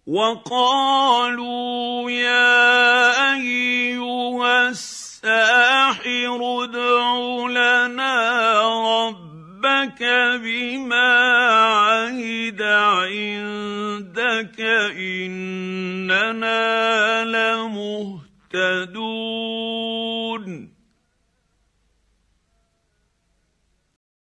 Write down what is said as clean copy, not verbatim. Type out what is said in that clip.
وقالوا يا أيها الساحر ادع لنا ربك بما عهد عندك إننا لمهتدون